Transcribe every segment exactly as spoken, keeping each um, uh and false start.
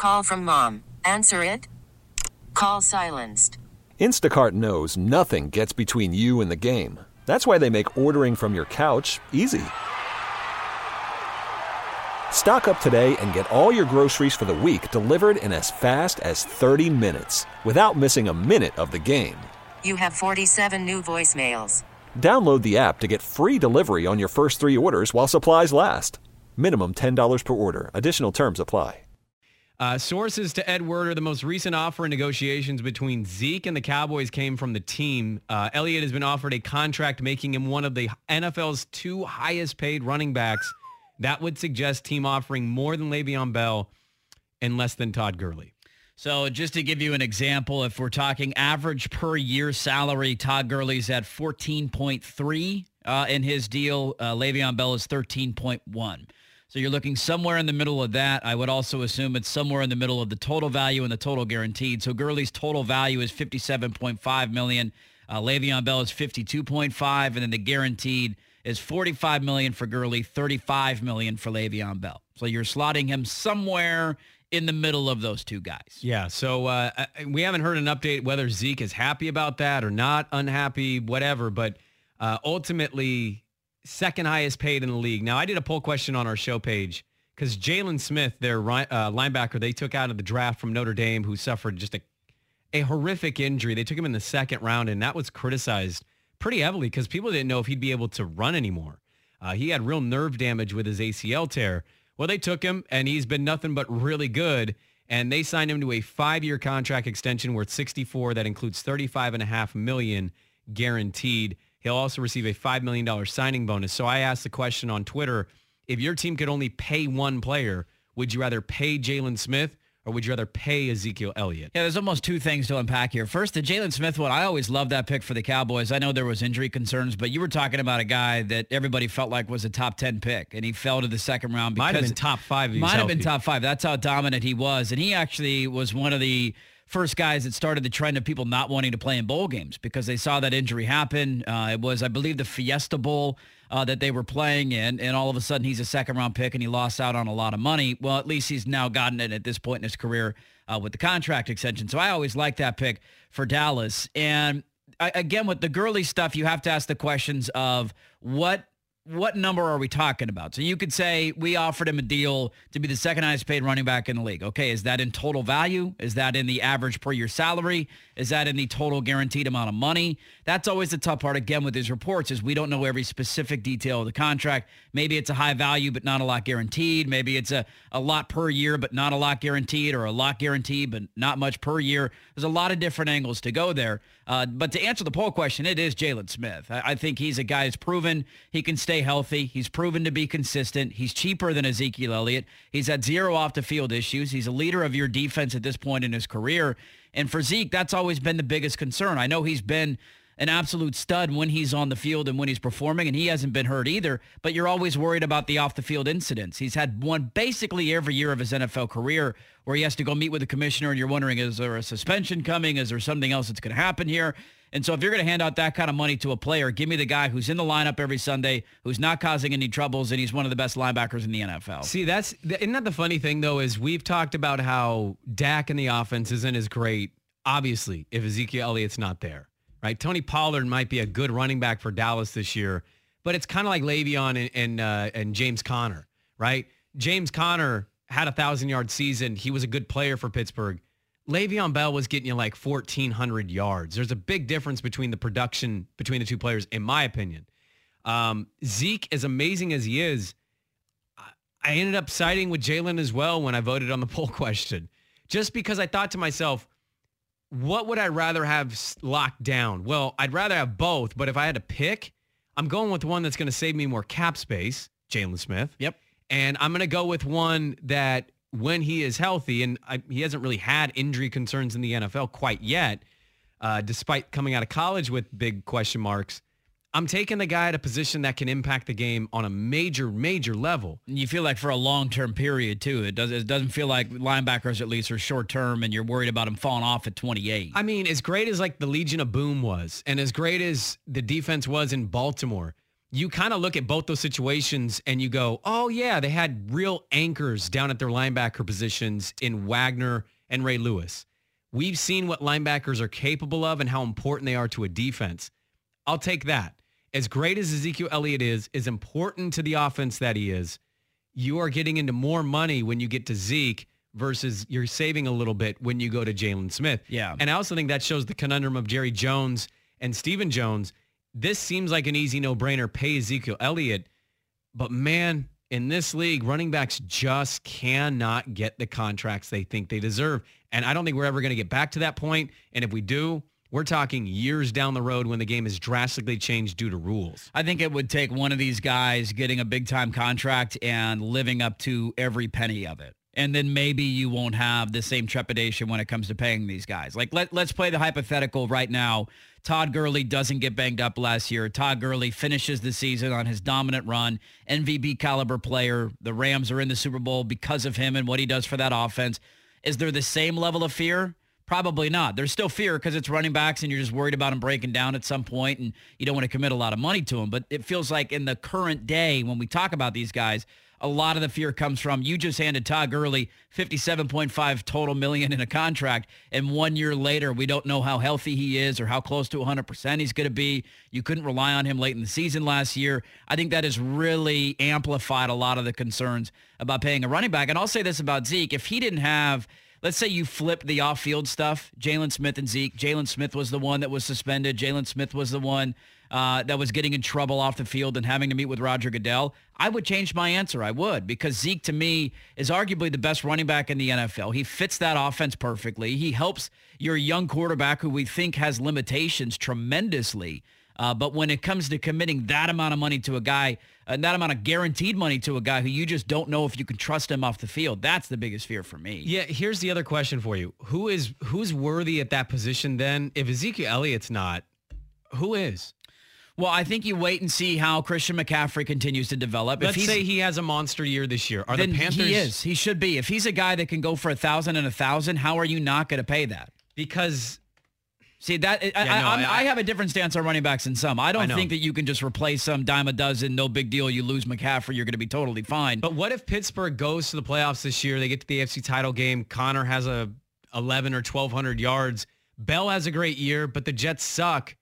Call from mom. Answer it. Call silenced. Instacart knows nothing gets between you and the game. That's why they make ordering from your couch easy. Stock up today and get all your groceries for the week delivered in as fast as thirty minutes without missing a minute of the game. You have forty-seven new voicemails. Download the app to get free delivery on your first three orders while supplies last. Minimum ten dollars per order. Additional terms apply. Uh, sources to Ed Werder, the most recent offer in negotiations between Zeke and the Cowboys came from the team. Uh, Elliott has been offered a contract making him one of the N F L's two highest paid running backs. That would suggest team offering more than Le'Veon Bell and less than Todd Gurley. So just to give you an example, if we're talking average per year salary, Todd Gurley's at fourteen point three uh, in his deal. Uh, Le'Veon Bell is thirteen point one. So you're looking somewhere in the middle of that. I would also assume it's somewhere in the middle of the total value and the total guaranteed. So Gurley's total value is fifty-seven point five million dollars. Uh, Le'Veon Bell is fifty-two point five, and then the guaranteed is forty-five million dollars for Gurley, thirty-five million dollars for Le'Veon Bell. So you're slotting him somewhere in the middle of those two guys. Yeah, so uh, we haven't heard an update whether Zeke is happy about that or not, unhappy, whatever, but uh, ultimately second highest paid in the league. Now, I did a poll question on our show page because Jalen Smith, their uh, linebacker, they took out of the draft from Notre Dame, who suffered just a, a horrific injury. They took him in the second round, and that was criticized pretty heavily because people didn't know if he'd be able to run anymore. Uh, he had real nerve damage with his A C L tear. Well, they took him, and he's been nothing but really good, and they signed him to a five-year contract extension worth sixty-four. That includes thirty-five point five million dollars guaranteed. He'll also receive a five million dollars signing bonus. So I asked the question on Twitter, if your team could only pay one player, would you rather pay Jalen Smith or would you rather pay Ezekiel Elliott? Yeah, there's almost two things to unpack here. First, the Jalen Smith one, I always loved that pick for the Cowboys. I know there was injury concerns, but you were talking about a guy that everybody felt like was a top ten pick, and he fell to the second round. Might have been top five. If he was Might have been healthy. top five. That's how dominant he was. And he actually was one of the first guys that started the trend of people not wanting to play in bowl games because they saw that injury happen. Uh, it was, I believe, the Fiesta Bowl uh, that they were playing in, and all of a sudden he's a second-round pick and he lost out on a lot of money. Well, at least he's now gotten it at this point in his career uh, with the contract extension. So I always liked that pick for Dallas. And I, again, with the Gurley stuff, you have to ask the questions of what what number are we talking about? So you could say we offered him a deal to be the second highest paid running back in the league. Okay, is that in total value? Is that in the average per year salary? Is that in the total guaranteed amount of money? That's always the tough part, again, with these reports, is we don't know every specific detail of the contract. Maybe it's a high value, but not a lot guaranteed. Maybe it's a, a lot per year, but not a lot guaranteed, or a lot guaranteed, but not much per year. There's a lot of different angles to go there. Uh, but to answer the poll question, it is Jalen Smith. I, I think he's a guy who's proven he can stay healthy. He's proven to be consistent. He's cheaper than Ezekiel Elliott. He's had zero off-the-field issues. He's a leader of your defense at this point in his career. And for Zeke, that's always been the biggest concern. I know he's been an absolute stud when he's on the field and when he's performing, and he hasn't been hurt either, but you're always worried about the off-the-field incidents. He's had one basically every year of his N F L career where he has to go meet with the commissioner, and you're wondering, is there a suspension coming? Is there something else that's going to happen here? And so if you're going to hand out that kind of money to a player, give me the guy who's in the lineup every Sunday, who's not causing any troubles, and he's one of the best linebackers in the N F L. See, that's isn't that the funny thing, though, is we've talked about how Dak in the offense isn't as great, obviously, if Ezekiel Elliott's not there. Right, Tony Pollard might be a good running back for Dallas this year, but it's kind of like Le'Veon and and, uh, and James Conner, right? James Conner had a thousand-yard season. He was a good player for Pittsburgh. Le'Veon Bell was getting you like fourteen hundred yards. There's a big difference between the production between the two players, in my opinion. Um, Zeke, as amazing as he is, I ended up siding with Jalen as well when I voted on the poll question, just because I thought to myself, what would I rather have locked down? Well, I'd rather have both, but if I had to pick, I'm going with one that's going to save me more cap space, Jalen Smith. Yep. And I'm going to go with one that when he is healthy, and I, he hasn't really had injury concerns in the N F L quite yet, uh, despite coming out of college with big question marks, I'm taking the guy at a position that can impact the game on a major, major level. And you feel like for a long-term period, too. It, does, it doesn't feel like linebackers, at least, are short-term, and you're worried about them falling off at twenty-eight. I mean, as great as like the Legion of Boom was, and as great as the defense was in Baltimore, you kind of look at both those situations and you go, oh, yeah, they had real anchors down at their linebacker positions in Wagner and Ray Lewis. We've seen what linebackers are capable of and how important they are to a defense. I'll take that. As great as Ezekiel Elliott is, as important to the offense that he is, you are getting into more money when you get to Zeke versus you're saving a little bit when you go to Jalen Smith. Yeah. And I also think that shows the conundrum of Jerry Jones and Stephen Jones. This seems like an easy no-brainer, pay Ezekiel Elliott. But, man, in this league, running backs just cannot get the contracts they think they deserve. And I don't think we're ever going to get back to that point. And if we do, we're talking years down the road when the game is drastically changed due to rules. I think it would take one of these guys getting a big-time contract and living up to every penny of it. And then maybe you won't have the same trepidation when it comes to paying these guys. Like, let, let's play the hypothetical right now. Todd Gurley doesn't get banged up last year. Todd Gurley finishes the season on his dominant run, M V P caliber player. The Rams are in the Super Bowl because of him and what he does for that offense. Is there the same level of fear? Probably not. There's still fear because it's running backs and you're just worried about him breaking down at some point and you don't want to commit a lot of money to him. But it feels like in the current day when we talk about these guys, a lot of the fear comes from you just handed Todd Gurley fifty-seven point five total million in a contract, and one year later, we don't know how healthy he is or how close to one hundred percent he's going to be. You couldn't rely on him late in the season last year. I think that has really amplified a lot of the concerns about paying a running back. And I'll say this about Zeke. If he didn't have, let's say you flip the off-field stuff, Jalen Smith and Zeke. Jalen Smith was the one that was suspended. Jalen Smith was the one uh, that was getting in trouble off the field and having to meet with Roger Goodell. I would change my answer. I would, because Zeke, to me, is arguably the best running back in the N F L. He fits that offense perfectly. He helps your young quarterback who we think has limitations tremendously. Uh, but when it comes to committing that amount of money to a guy, uh, that amount of guaranteed money to a guy who you just don't know if you can trust him off the field, that's the biggest fear for me. Yeah, here's the other question for you. Who is who's worthy at that position then? If Ezekiel Elliott's not, who is? Well, I think you wait and see how Christian McCaffrey continues to develop. Let's if say he has a monster year this year. Are then the Panthers? He is. He should be. If he's a guy that can go for a thousand and a thousand, how are you not going to pay that? Because see that I, yeah, no, I, I, I have a different stance on running backs than some. I don't I think that you can just replace some dime a dozen. No big deal. You lose McCaffrey, you're going to be totally fine. But what if Pittsburgh goes to the playoffs this year? They get to the A F C title game. Connor has a eleven or twelve hundred yards. Bell has a great year, but the Jets suck.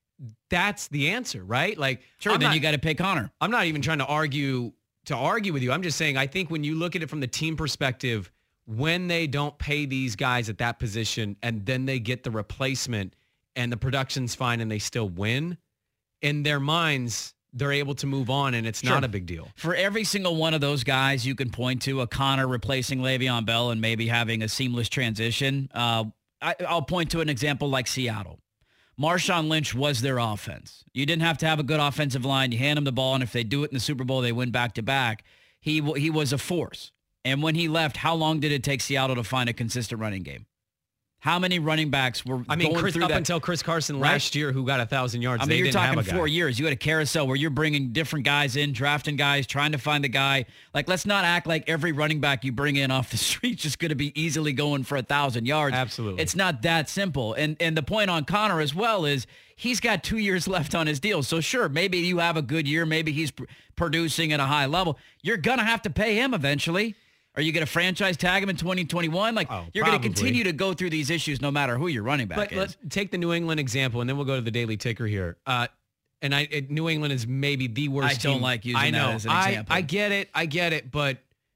That's the answer, right? Like, sure, I'm then not, you got to pay Connor. I'm not even trying to argue to argue with you. I'm just saying I think when you look at it from the team perspective, when they don't pay these guys at that position and then they get the replacement and the production's fine and they still win, in their minds, they're able to move on and it's Sure. not a big deal. For every single one of those guys, you can point to a Connor replacing Le'Veon Bell and maybe having a seamless transition. Uh, I, I'll point to an example like Seattle. Marshawn Lynch was their offense. You didn't have to have a good offensive line. You hand them the ball, and if they do it in the Super Bowl, they win back-to-back. He he was a force. And when he left, how long did it take Seattle to find a consistent running game? How many running backs were I mean, going Chris, through up that? until Chris Carson Right? last year, who got a thousand yards. I mean, they you're didn't talking have a guy. four years. You had a carousel where you're bringing different guys in, drafting guys, trying to find the guy. Like, let's not act like every running back you bring in off the street is just going to be easily going for a thousand yards. Absolutely. It's not that simple. And and the point on Connor as well is he's got two years left on his deal. So sure, maybe you have a good year. Maybe he's pr- producing at a high level. You're going to have to pay him eventually. Are you going to franchise tag him in twenty twenty-one? Like, Oh, you're going to probably. continue to go through these issues no matter who your running back But is. let's take the New England example, and then we'll go to the Daily Ticker here. Uh, and I, it, New England is maybe the worst I don't team. like using I know. that as an I, example. I get it. I get it. But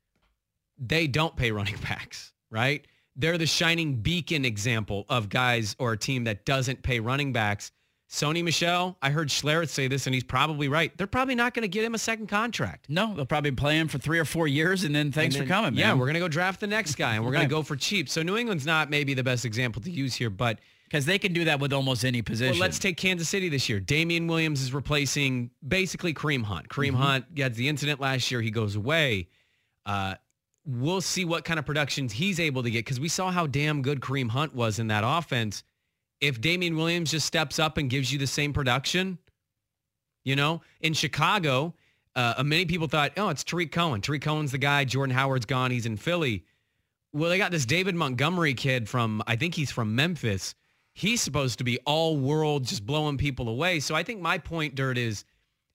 they don't pay running backs, right? They're the shining beacon example of guys or a team that doesn't pay running backs. Sony Michel, I heard Schlereth say this, and he's probably right. They're probably not going to get him a second contract. No, they'll probably play him for three or four years, and then thanks And then- for coming, man. Yeah, we're going to go draft the next guy, and we're going Right. to go for cheap. So New England's not maybe the best example to use here, but Because they can do that with almost any position. well, let's take Kansas City this year. Damian Williams is replacing basically Kareem Hunt. Kareem Mm-hmm. Hunt had the incident last year. He goes away. Uh, we'll see what kind of productions he's able to get because we saw how damn good Kareem Hunt was in that offense. If Damian Williams just steps up and gives you the same production, you know, in Chicago, uh, many people thought, oh, it's Tariq Cohen. Tariq Cohen's the guy. Jordan Howard's gone. He's in Philly. Well, they got this David Montgomery kid from, I think he's from Memphis. He's supposed to be all world, just blowing people away. So I think my point, Dirt, is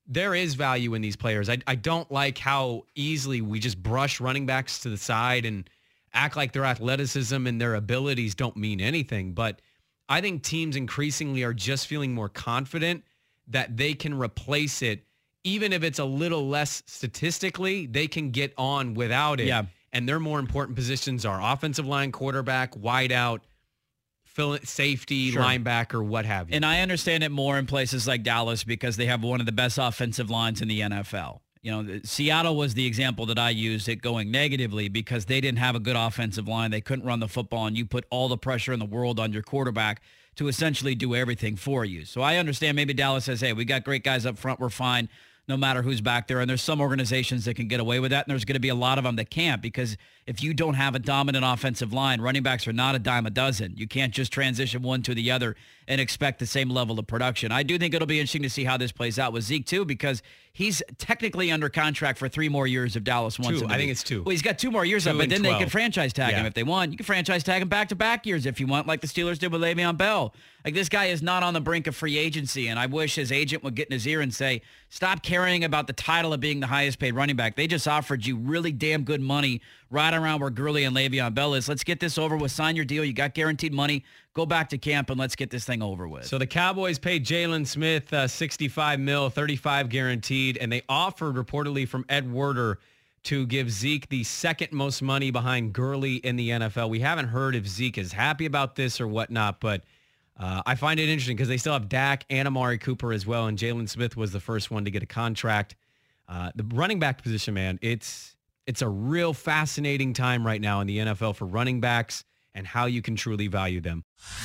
there is value in these players. I, I don't like how easily we just brush running backs to the side and act like their athleticism and their abilities don't mean anything. But I think teams increasingly are just feeling more confident that they can replace it. Even if it's a little less statistically, they can get on without it. Yeah. And their more important positions are offensive line, quarterback, wideout, fill safety, Sure. linebacker, what have you. And I understand it more in places like Dallas because they have one of the best offensive lines in the N F L. You know, Seattle was the example that I used, it going negatively because they didn't have a good offensive line. They couldn't run the football, and you put all the pressure in the world on your quarterback to essentially do everything for you. So I understand maybe Dallas says, hey, we got great guys up front. We're fine no matter who's back there. And there's some organizations that can get away with that, and there's going to be a lot of them that can't, because if you don't have a dominant offensive line, running backs are not a dime a dozen. You can't just transition one to the other and expect the same level of production. I do think it'll be interesting to see how this plays out with Zeke, too, because he's technically under contract for three more years if Dallas wants Two. him to I be. think it's two. Well, he's got two more years Two up, but and then they twelve. can franchise tag him Yeah. if they want. You can franchise tag him back-to-back years if you want, like the Steelers did with Le'Veon Bell. Like, this guy is not on the brink of free agency, and I wish his agent would get in his ear and say, stop caring about the title of being the highest-paid running back. They just offered you really damn good money right around where Gurley and Le'Veon Bell is. Let's get this over with. Sign your deal. You got guaranteed money. Go back to camp, and let's get this thing over with. So the Cowboys paid Jalen Smith uh, sixty-five mil, thirty-five guaranteed, and they offered reportedly from Ed Werder to give Zeke the second most money behind Gurley in the N F L. We haven't heard if Zeke is happy about this or whatnot, but uh, I find it interesting because they still have Dak and Amari Cooper as well, and Jalen Smith was the first one to get a contract. Uh, the running back position, man, it's it's a real fascinating time right now in the N F L for running backs and how you can truly value them.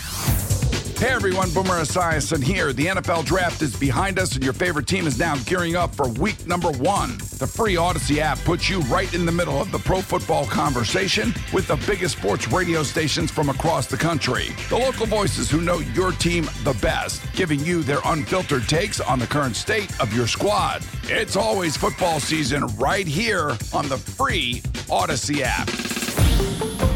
Hey everyone, Boomer Esiason here. The N F L Draft is behind us, and your favorite team is now gearing up for week number one. The free Odyssey app puts you right in the middle of the pro football conversation with the biggest sports radio stations from across the country. The local voices who know your team the best, giving you their unfiltered takes on the current state of your squad. It's always football season right here on the free Odyssey app.